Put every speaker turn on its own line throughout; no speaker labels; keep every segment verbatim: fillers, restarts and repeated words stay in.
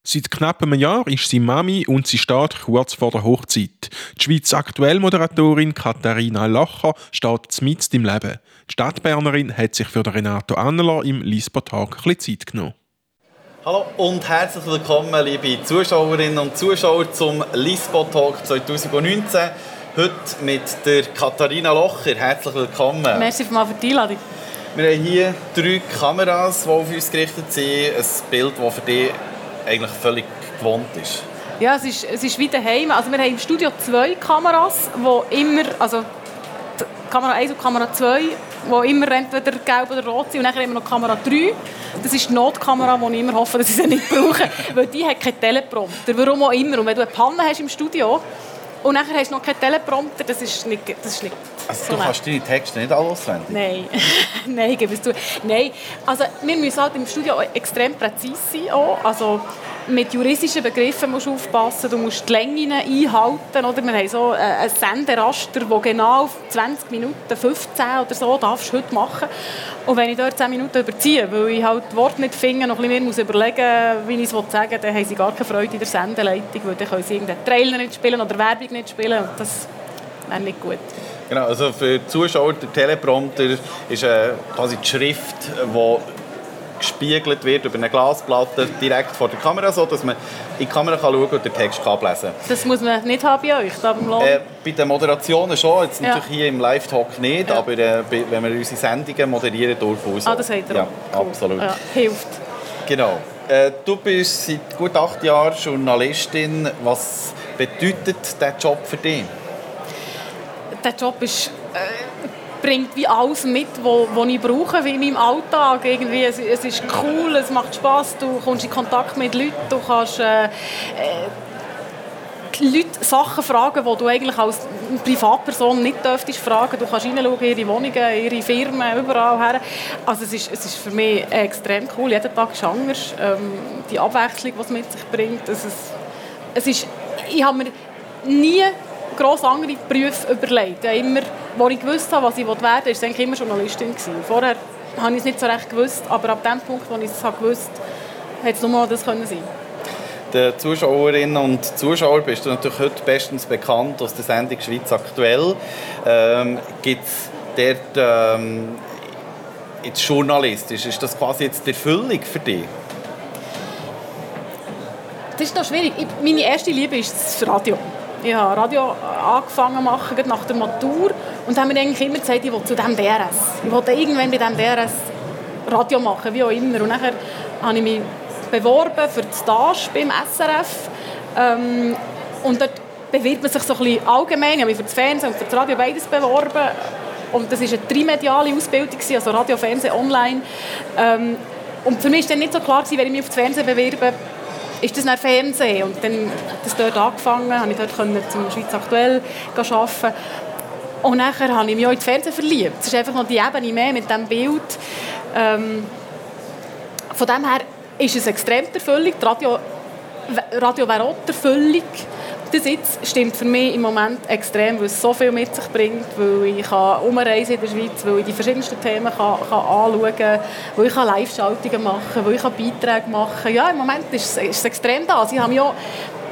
Seit knapp einem Jahr ist sie Mami und sie steht kurz vor der Hochzeit. Die Schweiz Aktuell-Moderatorin Katharina Locher steht mitten im Leben. Die Stadtbernerin hat sich für Renato Anneler im Lispo-Talk ein bisschen Zeit genommen.
Hallo und herzlich willkommen, liebe Zuschauerinnen und Zuschauer, zum Lispo-Talk zwanzig neunzehn. Heute mit der Katharina Locher. Herzlich willkommen.
Merci für die Einladung.
Wir haben hier drei Kameras, die auf uns gerichtet sind. Ein Bild, das für dich eigentlich völlig gewohnt ist.
Ja, es ist, es ist wie daheim. Also wir haben im Studio zwei Kameras, die immer, also Kamera eins und Kamera zwei, die immer entweder gelb oder rot sind. Und dann haben wir noch Kamera drei. Das ist die Notkamera, die ich immer hoffe, dass ich sie nicht brauche. Weil die hat keinen Teleprompter. Warum auch immer. Und wenn du eine Panne hast im Studio und nachher hast du noch keinen Teleprompter, das ist nicht, das ist nicht
also
so
du kannst deine Texte nicht alle auswendig?
Nein, nein, gebe es zu. Nein, also wir müssen halt im Studio extrem präzise sein. Auch. Also mit juristischen Begriffen musst du aufpassen, du musst die Längen einhalten. Oder? Wir haben so ein Senderaster, das genau auf zwanzig Minuten, fünfzehn oder so, darfst du heute machen. Und wenn ich dort zehn Minuten überziehe, weil ich halt das Wort nicht finde, noch ein bisschen mehr muss überlegen, wie ich es sagen will, dann haben sie gar keine Freude in der Sendeleitung, weil dann können sie irgendeinen Trailer nicht spielen oder Werbung nicht spielen. Und das wäre nicht gut. Genau,
also für die Zuschauer, der Teleprompter ist äh, quasi die Schrift, die gespiegelt wird über eine Glasplatte direkt vor der Kamera, so dass man in die Kamera kann schauen und den Text kann ablesen kann.
Das muss man nicht haben bei euch, da beim
äh, Bei den Moderationen schon, jetzt natürlich ja. Hier im Live-Talk nicht,
ja.
aber äh, wenn wir unsere Sendungen moderieren, durchaus.
Ah, das habt ihr
ja,
cool.
Absolut.
Ja, hilft.
Genau. Äh, du bist seit gut acht Jahren Journalistin. Was bedeutet dieser Job für dich?
Der Job ist, äh, bringt wie alles mit, was ich brauche, wie in meinem Alltag. Irgendwie, es, es ist cool, es macht Spass, du kommst in Kontakt mit Leuten, du kannst äh, äh, die Leute Sachen fragen, die du eigentlich als Privatperson nicht dürftest fragen. Du kannst hineinschauen in ihre Wohnungen, ihre Firmen, überall her. Also es ist, es ist für mich extrem cool, jeden Tag ist anders. Ähm, die Abwechslung, die es mit sich bringt. Es ist, es ist, ich habe mir nie gross andere Berufe überlegt. Immer, wo ich gewusst habe, was ich werden wollte, war es eigentlich immer Journalistin gewesen. Vorher habe ich es nicht so recht gewusst, aber ab dem Punkt, wo ich es gewusst habe, hätte es nur mal das sein können.
Den Zuschauerinnen und Zuschauern bist du natürlich heute bestens bekannt aus der Sendung «Schweiz aktuell». Ähm, gibt es dort ähm, jetzt journalistisch, ist das quasi jetzt die Erfüllung für dich?
Das ist noch schwierig. Ich, meine erste Liebe ist das Radio. Ich habe Radio angefangen zu machen, nach der Matur. Und haben mir eigentlich immer gesagt, ich will zu diesem D R S. Ich wollte irgendwann bei diesem D R S Radio machen, wie auch immer. Und nachher habe ich mich beworben für die Stage beim S R F. Ähm, und dort bewirbt man sich so ein bisschen allgemein. Ich habe mich für das Fernsehen und für das Radio beides beworben. Und das war eine trimediale Ausbildung, also Radio, Fernsehen, Online. Ähm, und für mich war dann nicht so klar, wenn ich mich auf das Fernsehen bewerbe, ist das dann Fernsehen. Und dann hat es dort angefangen, habe ich dort zum Schweiz aktuell arbeiten. Und nachher habe ich mich auch in das Fernsehen verliebt. Es ist einfach noch die Ebene mehr mit diesem Bild. Ähm, von dem her ist es extrem die Erfüllung. Die Radio, Radio wäre auch die Erfüllung. Das jetzt stimmt für mich im Moment extrem, weil es so viel mit sich bringt, weil ich umreisen in der Schweiz, weil ich die verschiedensten Themen kann, kann anschauen kann, weil ich Live-Schaltungen machen kann, weil ich Beiträge machen kann. Ja, im Moment ist es, ist es extrem da. Sie haben mich auch,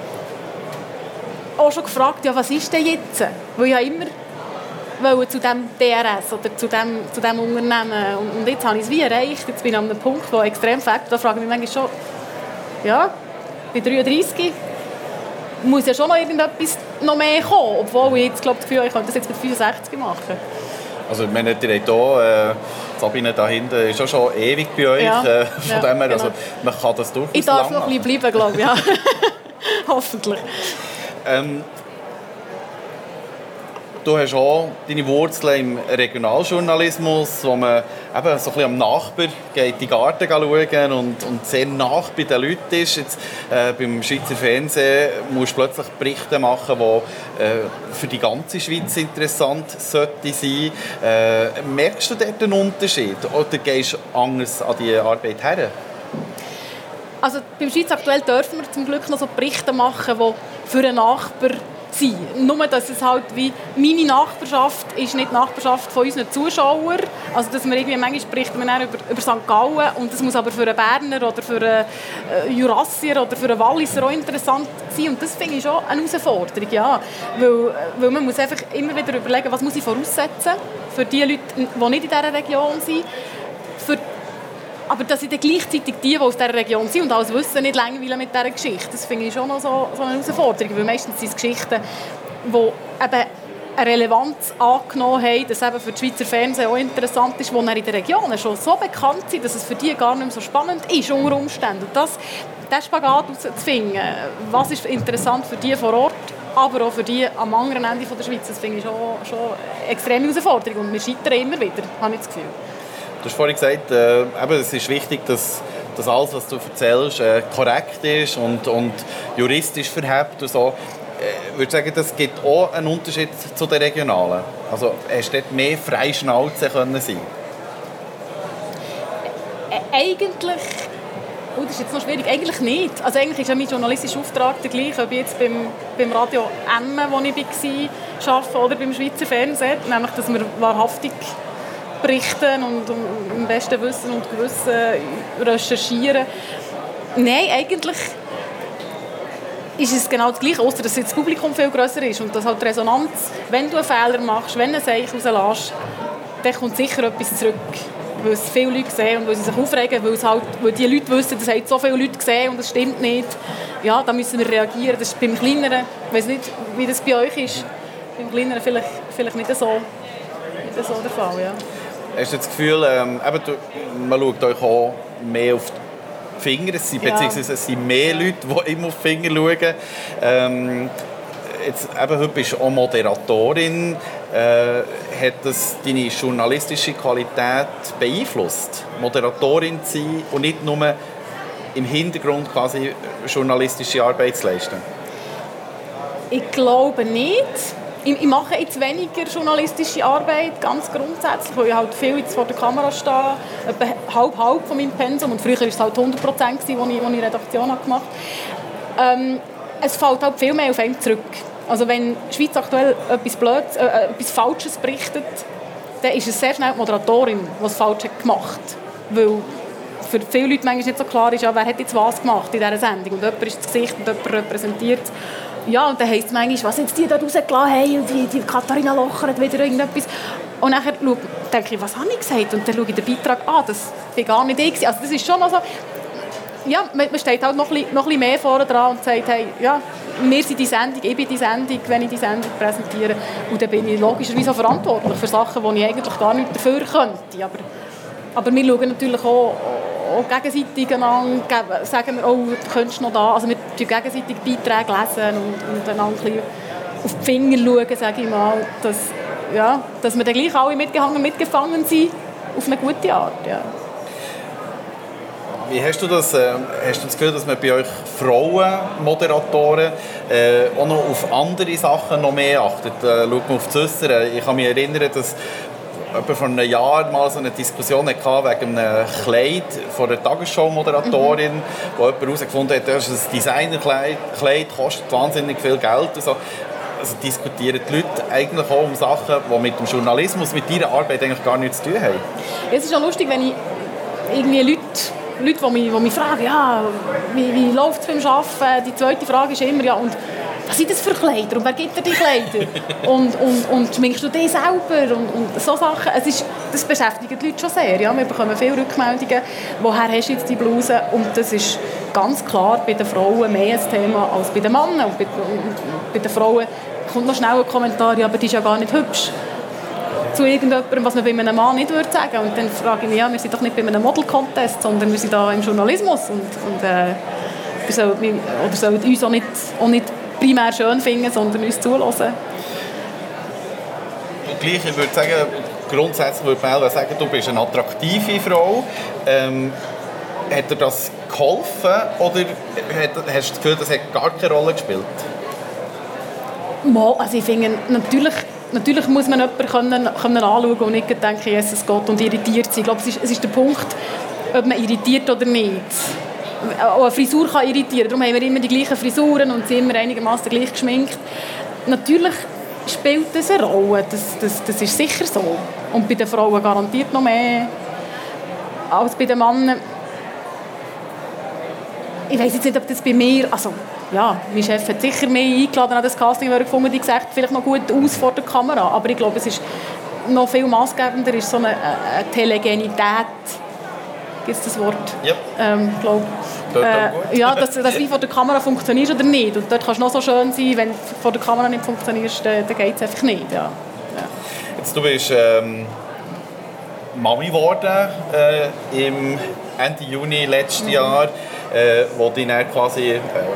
auch schon gefragt, ja, was ist denn jetzt? Weil ich immer wollte zu diesem D R S oder zu diesem zu dem Unternehmen. Und, und jetzt habe ich es wie erreicht. Jetzt bin ich an einem Punkt, der extrem fällt. Da frage ich mich manchmal schon, ja, bei dreiunddreissig muss ja schon noch irgendetwas noch mehr kommen, obwohl ich jetzt glaube, das Gefühl habe, ich könnte das jetzt mit fünfundsechzig machen.
Also ich meine, ihr habt hier, äh, Sabine da hinten ist auch schon ewig bei euch,
ja,
äh, von
ja,
dem her,
genau.
Also man kann das durchaus
ich darf
lang
noch ein bisschen bleiben, glaube ich, ja. Hoffentlich.
Ähm, du hast auch deine Wurzeln im Regionaljournalismus, wo man eben so ein bisschen am Nachbar geht, in den Garten schauen und, und sehr nah bei den Leuten ist. Jetzt, äh, beim Schweizer Fernsehen musst du plötzlich Berichte machen, die äh, für die ganze Schweiz interessant sollten sein. Äh, merkst du dort einen Unterschied oder gehst du anders an die Arbeit her?
Also beim Schweiz aktuell dürfen wir zum Glück noch so Berichte machen, die für einen Nachbar sein. Nur, dass es halt wie meine Nachbarschaft ist nicht die Nachbarschaft von unseren Zuschauern. Also, dass man irgendwie, manchmal spricht man dann über, über Sankt Gallen und das muss aber für einen Berner oder für einen äh, Jurassier oder für einen Walliser auch interessant sein. Und das finde ich schon eine Herausforderung, ja. Weil, weil man muss einfach immer wieder überlegen, was muss ich voraussetzen für die Leute, die nicht in dieser Region sind. Für Aber dass ich dann gleichzeitig die, die aus dieser Region sind und alles wissen, nicht langweilen mit dieser Geschichte. Das finde ich schon noch so, so eine Herausforderung. Weil meistens sind es Geschichten, die eben eine Relevanz angenommen haben, dass eben für das Schweizer Fernsehen auch interessant ist, die in den Regionen schon so bekannt sind, dass es für die gar nicht mehr so spannend ist unter Umständen. Und das, diesen Spagat herauszufinden, was ist interessant für die vor Ort, aber auch für die am anderen Ende der Schweiz, das finde ich schon, schon eine extreme Herausforderung. Und wir scheitern immer wieder, habe ich das Gefühl.
Du hast vorhin gesagt, äh, eben, es ist wichtig, dass, dass alles, was du erzählst, äh, korrekt ist und, und juristisch verhebt und so. Ich würde sagen, das gibt auch einen Unterschied zu den regionalen. Also hast du dort mehr Freischnauze können sein?
Ä eigentlich, oh, das ist jetzt noch schwierig, eigentlich nicht. Also eigentlich ist ja mein journalistischer Auftrag der gleiche, ob ich jetzt beim, beim Radio Emmen, wo ich war, arbeite, oder beim Schweizer Fernsehen, nämlich, dass wir wahrhaftig berichten und im besten Wissen und Gewissen recherchieren. Nein, eigentlich ist es genau das Gleiche, außer dass das Publikum viel grösser ist und dass halt die Resonanz, wenn du einen Fehler machst, wenn du ein Zeichen rauslässt, dann kommt sicher etwas zurück, weil es viele Leute sehen und weil sie sich aufregen, weil, es halt, weil die Leute wissen, das haben so viele Leute gesehen und das stimmt nicht. Ja, da müssen wir reagieren. Das ist beim Kleineren, ich weiss nicht, wie das bei euch ist, beim Kleineren vielleicht, vielleicht nicht so, nicht so der Fall, ja.
Hast du das Gefühl, ähm, eben, du, man schaut euch auch mehr auf die Finger, es sind, ja. beziehungsweise es sind mehr Leute, die immer auf die Finger schauen. Ähm, jetzt, eben, heute bist du auch Moderatorin. Äh, hat das deine journalistische Qualität beeinflusst, Moderatorin zu sein und nicht nur im Hintergrund quasi journalistische Arbeit zu leisten?
Ich glaube nicht. Ich mache jetzt weniger journalistische Arbeit, ganz grundsätzlich, weil ich halt viel jetzt vor der Kamera stehe, etwa halb-halb von meinem Pensum. Und früher war es halt hundert Prozent, als ich, als ich Redaktion habe gemacht habe. Ähm, es fällt halt viel mehr auf einen zurück. Also wenn die Schweiz aktuell etwas Blödes, äh, etwas Falsches berichtet, dann ist es sehr schnell die Moderatorin, die es falsch hat gemacht hat. Weil für viele Leute manchmal nicht so klar ist, ja, wer hat jetzt was gemacht in dieser Sendung. Und jemand ist das Gesicht und jemand repräsentiert. Ja, und dann heisst es manchmal, was jetzt die da rausgelassen haben und die, die Katharina Locher hat wieder irgendetwas. Und dann denke ich, was habe ich gesagt? Und dann schaue ich den Beitrag an, das war gar nicht ich. Also das ist schon noch so, ja, man steht halt noch ein bisschen, noch ein bisschen mehr vorne dran und sagt, hey, ja, wir sind die Sendung, ich bin die Sendung, wenn ich die Sendung präsentiere. Und dann bin ich logischerweise auch verantwortlich für Sachen, wo ich eigentlich gar nicht dafür könnte. Aber, aber wir schauen natürlich auch, auch gegenseitig einander, sagen wir, oh, du könntest noch da. Also wir lesen gegenseitig Beiträge lesen und, und einander ein bisschen auf die Finger schauen, sage ich mal, dass, ja, dass wir dann gleich alle mitgehangen, mitgefangen sind, auf eine gute Art, ja.
Wie hast du das, äh, hast du das Gefühl, dass man bei euch Frauen-Moderatoren äh, auch noch auf andere Sachen noch mehr achtet? Äh, schaut man auf das Äußere. Ich kann mich erinnern, dass etwa vor einem Jahr mal so eine Diskussion hatte wegen einem Kleid von einer Tagesschau-Moderatorin, mhm. wo jemand herausgefunden hat, das ist ein Designerkleid, Kleid kostet wahnsinnig viel Geld. Also, also diskutieren die Leute eigentlich auch um Sachen, die mit dem Journalismus, mit ihrer Arbeit eigentlich gar nichts zu tun haben.
Es ist auch lustig, wenn ich irgendwie Leute Leute, die mich, die mich fragen, ja, wie, wie läuft es beim Arbeiten? Die zweite Frage ist immer, ja, und was sind das für Kleider und wer gibt dir die Kleider? und, und, und schminkst du die selber? Und, und so Sachen. Es ist, das beschäftigt die Leute schon sehr. Ja? Wir bekommen viele Rückmeldungen, woher hast du jetzt die Bluse? Und das ist ganz klar bei den Frauen mehr ein Thema als bei den Männern. Und bei, und bei den Frauen kommt noch schnell ein Kommentar, ja, aber die ist ja gar nicht hübsch. Zu irgendjemandem, was man bei einem Mann nicht würde sagen. Und dann frage ich mich, ja, wir sind doch nicht bei einem Model-Contest, sondern wir sind da im Journalismus. Und, und äh, wir sollten, oder sollten uns auch nicht, auch nicht primär schön finden, sondern uns zulassen.
Und gleich, ich würde sagen, grundsätzlich würde man sagen, du bist eine attraktive Frau. Ähm, hat dir das geholfen oder hast du das Gefühl, das hat gar keine Rolle gespielt?
Mal, also ich finde, natürlich Natürlich muss man jemanden können, können anschauen und nicht denken, Jesus Gott, und irritiert sein. Ich glaube, es ist, es ist der Punkt, ob man irritiert oder nicht. Auch eine Frisur kann irritieren. Darum haben wir immer die gleichen Frisuren und sind immer einigermaßen gleich geschminkt. natürlich spielt das eine Rolle, das, das, das ist sicher so. Und bei den Frauen garantiert noch mehr als bei den Männern. Ich weiss jetzt nicht, ob das bei mir, also ja, mein Chef hat sicher mehr eingeladen an das Casting, weil er gefunden hat, die sieht vielleicht noch gut aus vor der Kamera, aber ich glaube, es ist noch viel maßgebender, ist so eine, eine Telegenität, gibt es das Wort?
Ja.
Ähm, glaub, äh, ja, dass, dass wie vor der Kamera funktionierst oder nicht. Und dort kannst du noch so schön sein, wenn du vor der Kamera nicht funktionierst, dann, dann geht es einfach nicht. Ja. Ja.
Jetzt, du bist ähm, Mami geworden äh, im Ende Juni letzten mhm. Jahr, äh, wo dich dann quasi, äh,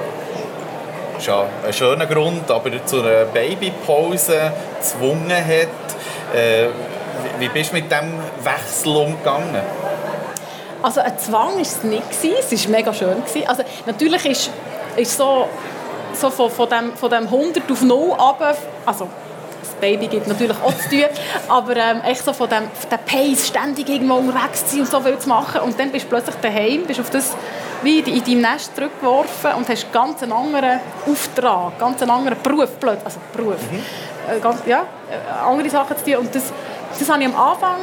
ist ja ein schöner Grund, aber zu einer Babypause gezwungen hat. Äh, wie bist du mit diesem Wechsel umgegangen?
Also ein Zwang war es nicht, es war mega schön. Also, natürlich ist, ist so, so von, von, dem, von dem hundert auf null runter, also das Baby gibt natürlich auch zu tun, aber ähm, echt so von dem, von dem Pace, ständig irgendwo unterwegs zu sein und so viel zu machen und dann bist du plötzlich daheim, bist auf das wie in deinem Nest zurückgeworfen und hast ganz einen anderen Auftrag, ganz einen anderen Beruf, also Beruf, mhm. äh, ganz, ja, andere Sachen zu tun und das, das habe ich am Anfang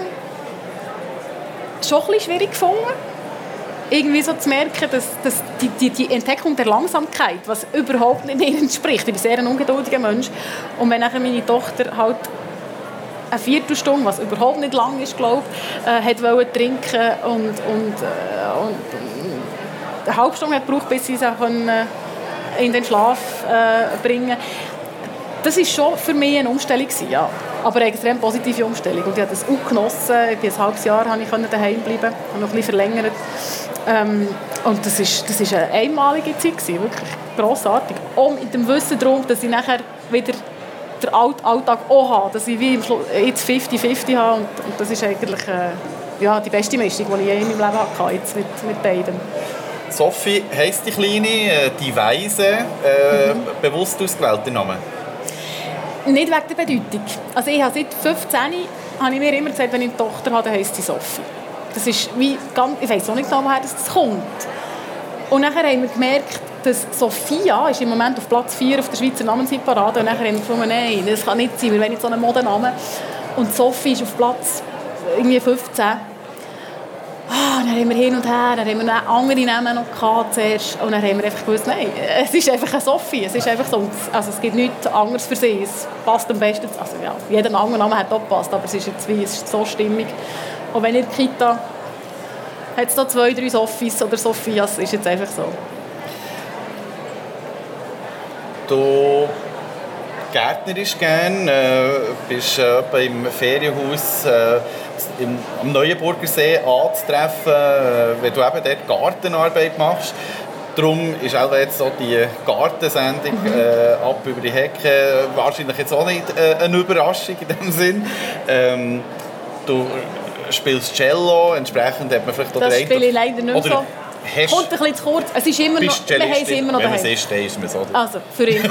schon ein bisschen schwierig gefunden, irgendwie so zu merken, dass, dass die, die, die Entdeckung der Langsamkeit, was überhaupt nicht mir entspricht. Ich bin sehr ein ungeduldiger Mensch. Und wenn nachher meine Tochter halt eine Viertelstunde, was überhaupt nicht lang ist, glaube ich, äh, hat wollte trinken und, und, äh, und eine halbe Stunde hat gebraucht, bis sie sie äh, in den Schlaf äh, bringen. Das war schon für mich eine Umstellung, ja. Aber eine extrem positive Umstellung. Und ich habe das auch genossen. Ich bin ein halbes Jahr konnte ich daheim bleiben, habe noch ein bisschen verlängert. Ähm, und das ist, das ist eine einmalige Zeit gewesen, wirklich grossartig. Auch mit dem Wissen darum, dass ich nachher wieder den Alltag auch habe, dass ich wie jetzt fünfzig fünfzig habe. Und, und das ist eigentlich äh, ja, die beste Mischung, die ich je in meinem Leben hatte, jetzt mit, mit beiden.
Sophie heisst die Kleine, die Weise, äh, mhm. bewusst ausgewählte Name?
Nicht wegen der Bedeutung. Also ich habe seit fünfzehn habe ich mir immer gesagt, wenn ich eine Tochter habe, dann heisst sie Sophie. Das ist wie ganz, ich weiss auch nicht genau, woher das kommt. Und nachher haben wir gemerkt, dass Sophia ist im Moment auf Platz vier auf der Schweizer Namenshitparade. Und nachher haben wir gefunden, nein, das kann nicht sein, wir wollen nicht so einen Modennamen. Und Sophie ist auf Platz irgendwie fünfzehn. Ah, dann haben wir hin und her, dann haben wir noch andere Namen noch gehabt zuerst. Und dann haben wir einfach gewusst, nein, es ist einfach eine Sophie. Es ist einfach so, also es gibt nichts anderes für sie. Es passt am besten, also ja, jeder andere Name hat auch gepasst, aber es ist jetzt wie, es ist so stimmig. Und wenn in der Kita hat es da zwei, drei Sophies oder Sophias, ist jetzt einfach so.
Du gärtnerisch gerne, äh, bist äh, im Ferienhaus äh, im, am Neuenburger See anzutreffen, äh, wenn du eben dort Gartenarbeit machst. Darum ist auch jetzt so die Gartensendung mhm. äh, ab über die Hecke wahrscheinlich jetzt auch nicht äh, eine Überraschung in dem Sinn. Ähm, du spielst Cello, entsprechend hat man vielleicht...
Das spiele ich leider nicht so.
Hast,
kommt ein bisschen zu kurz. Es ist immer noch, wir haben es immer noch daheim.
Wenn man es ist, dann ist man es, oder?
Also, für ihn.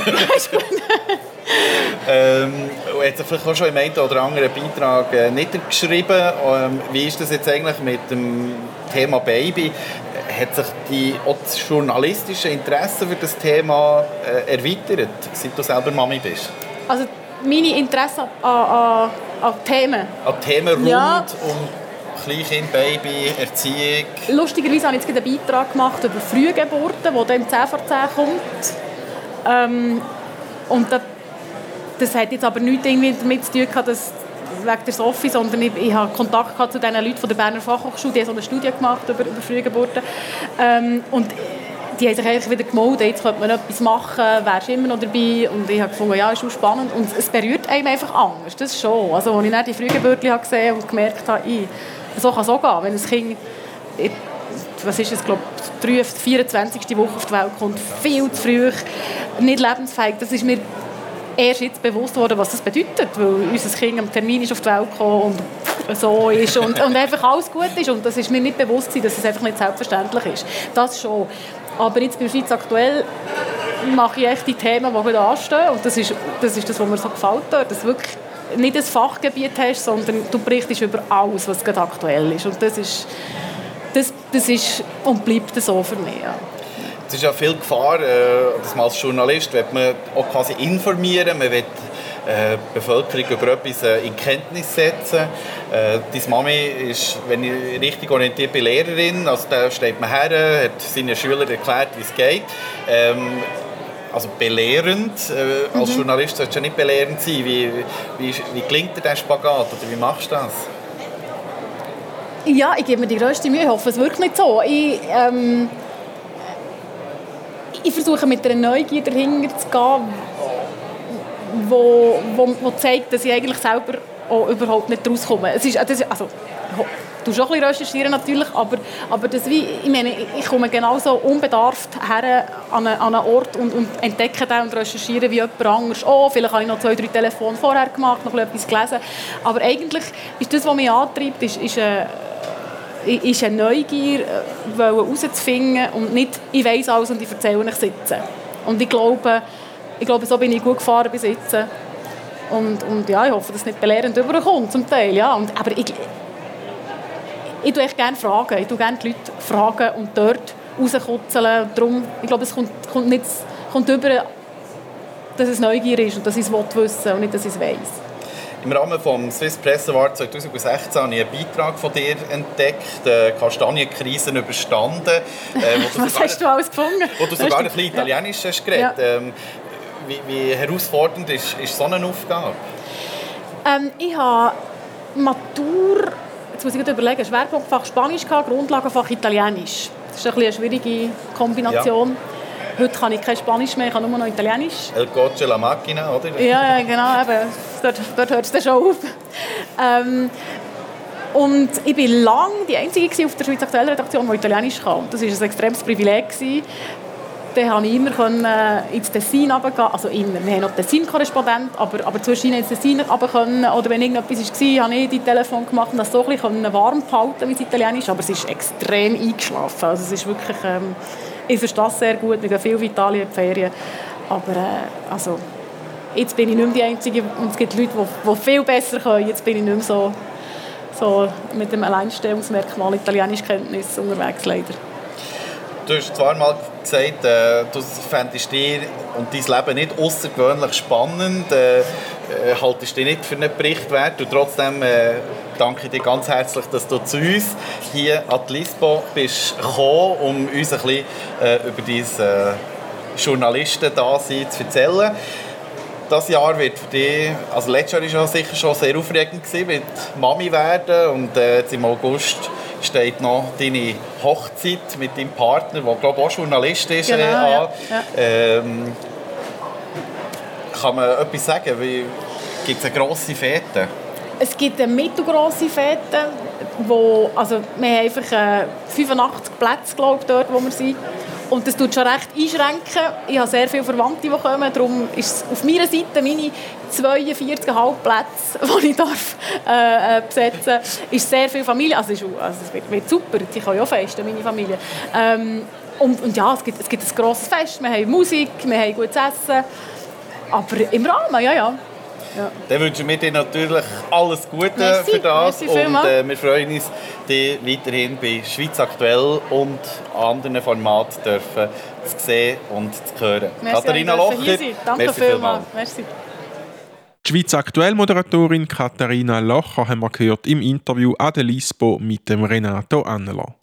ähm, er hat sich vielleicht auch schon im einen oder anderen Beitrag äh, niedergeschrieben. Ähm, wie ist das jetzt eigentlich mit dem Thema Baby? Hat sich die, auch das journalistische Interesse für das Thema äh, erweitert, seit du selber Mami bist?
Also, meine Interesse an, an, an Themen?
An Themen rund
ja.
um Kleinkind, Baby, Erziehung.
Lustigerweise habe ich jetzt einen Beitrag gemacht über Frühgeburten, der dann zehn vor zehn kommt. Ähm, und das, das hat jetzt aber nichts irgendwie damit zu tun gehabt, dass wegen der Sophie, sondern ich, ich habe Kontakt gehabt zu den Leuten von der Berner Fachhochschule, die haben so eine Studie gemacht über, über Frühgeburten. Ähm, und die haben sich eigentlich wieder gemeldet, jetzt könnte man etwas machen, wärst du immer noch dabei? Und ich habe gefunden, ja, ist auch spannend. Und es berührt einem einfach anders, das schon. Also als ich dann die Frühgeburten gesehen habe und gemerkt habe, ich, so kann es auch gehen, wenn ein Kind, was ist es, glaube ich, vierundzwanzigste Woche auf die Welt kommt, viel zu früh, nicht lebensfähig. Das ist mir erst jetzt bewusst worden, was das bedeutet, weil unser Kind am Termin ist auf die Welt gekommen und so ist und, und einfach alles gut ist. Und das ist mir nicht bewusst gewesen, dass es einfach nicht selbstverständlich ist. Das schon. Aber jetzt bei Schweiz aktuell mache ich echt die Themen, die da anstehen. Und das ist, das ist das, was mir so gefällt. Dass du wirklich nicht ein Fachgebiet hast, sondern du berichtest über alles, was gerade aktuell ist. Und das ist, das, das ist und bleibt so für mich. Ja.
es ist ja viel Gefahr, dass man als Journalist will man auch quasi informieren, man will äh, die Bevölkerung über etwas äh, in Kenntnis setzen. Äh, deine Mami ist, wenn ich richtig orientiert bin, Lehrerin, also da steht man her, hat seinen Schülern erklärt, wie es geht. Ähm, also belehrend, äh, als mhm. Journalist solltest du ja nicht belehrend sein. Wie, wie, wie gelingt dir der Spagat oder wie machst du das?
Ja, ich gebe mir die grösste Mühe, ich hoffe, es wirkt nicht so. Ich, ähm, ich versuche mit einer Neugier dahinter zu gehen, wo, wo, wo zeigt, dass ich eigentlich selber auch überhaupt nicht rauskomme. Es ist, das ist, also, du schon ein bisschen recherchieren natürlich, aber, aber das wie, ich meine, ich komme genauso unbedarft her an einen, an einen Ort und, und entdecke den und recherchiere wie jemand anderes. Oh, vielleicht habe ich noch zwei, drei Telefone vorher gemacht, noch etwas gelesen. Aber eigentlich ist das, was mich antreibt, ist, ist eine, ist eine Neugier, herauszufinden und nicht, ich weiss alles und ich erzähle nicht sitzen. Und ich glaube, ich glaube, so bin ich gut gefahren bis jetzt. Und, und ja, ich hoffe, dass es nicht belehrend überkommt zum Teil. Ja. Und, aber ich, ich tue echt gerne fragen. Ich tue gerne die Leute fragen und dort rauskutzeln. Darum, ich glaube, es kommt, kommt, nicht, kommt über, dass es Neugier ist und dass ich es wissen will und nicht, dass ich es weiss.
Im Rahmen des Swiss Press Award zwanzig sechzehn habe ich einen Beitrag von dir entdeckt, äh, «Kastanienkrisen überstanden». Äh, wo
Was sogar, hast du alles gefunden?
Wo du sogar ein bisschen Italienisch hast geredet. Ja. Ähm, wie, wie herausfordernd ist, ist so eine Aufgabe?
Ähm, ich habe Matur, jetzt muss ich überlegen, Schwerpunktfach Spanisch gehabt, Grundlagenfach Italienisch. Das ist ein bisschen eine schwierige Kombination. Ja. Heute kann ich kein Spanisch mehr, ich kann nur noch Italienisch.
El coche, la macchina, oder?
Ja, genau, eben. Dort, dort hört es dann schon auf. Ähm, und ich war lange die Einzige auf der Schweiz Aktuell Redaktion, die Italienisch kann. Das war ein extremes Privileg. Dann konnte ich immer ins Tessin runtergehen. Also immer, wir haben noch Tessin-Korrespondent, aber, aber zwischen ins Tessin runter. Oder wenn irgendetwas war, habe ich die Telefon gemacht und das so ein bisschen warm behalten mit Italienisch. Aber es ist extrem eingeschlafen. Also es ist wirklich... Ähm, ich verstehe es sehr gut, wir gehen viel in Italien in die Ferien. Aber äh, also, jetzt bin ich nicht mehr die Einzige und es gibt Leute, die, die viel besser können. Jetzt bin ich nicht mehr so, so mit dem Alleinstellungsmerkmal Italienischkenntnis unterwegs, leider.
Du hast zwar mal gesagt, äh, du fändest dir und dein Leben nicht außergewöhnlich spannend, äh, äh, haltest dich nicht für einen Bericht wert und trotzdem äh, danke ich dir ganz herzlich, dass du zu uns hier an die Lisbo bist gekommen, um uns ein bisschen äh, über dein äh, Journalisten-Dasein zu erzählen. Das Jahr wird für dich, also letztes Jahr war ja sicher schon sehr aufregend gewesen, mit Mami werden und äh, jetzt im August steht noch deine Hochzeit mit deinem Partner, der glaube ich auch Journalist ist.
Genau,
äh,
an. Ja, ja.
Ähm, kann man etwas sagen? Gibt es eine grosse Fete?
Es gibt eine mittelgrosse Fete, wo, also wir haben einfach äh, fünfundachtzig Plätze, glaube ich, dort, wo wir sind. Und das tut schon recht einschränken. Ich habe sehr viele Verwandte, die kommen. Darum ist es auf meiner Seite meine zweiundvierzig Komma fünf Plätze, die ich darf, äh, besetzen darf, ist sehr viel Familie. Also, ist, also es wird, wird super. Ich kann ja auch festen, meine Familie. Ähm, und, und ja, es gibt, es gibt ein grosses Fest. Wir haben Musik, wir haben gutes Essen. Aber im Rahmen, ja, ja. Ja.
Dann wünschen wir dir natürlich alles Gute
merci,
für das
merci
und äh, wir freuen uns, dich weiterhin bei Schweiz Aktuell und anderen Formaten dürfen zu sehen und zu hören.
Merci,
Katharina Locher,
danke
merci
vielmals. Merci.
Die Schweiz Aktuell-Moderatorin Katharina Locher haben wir gehört im Interview an der Lisbo mit dem Renato Anneler.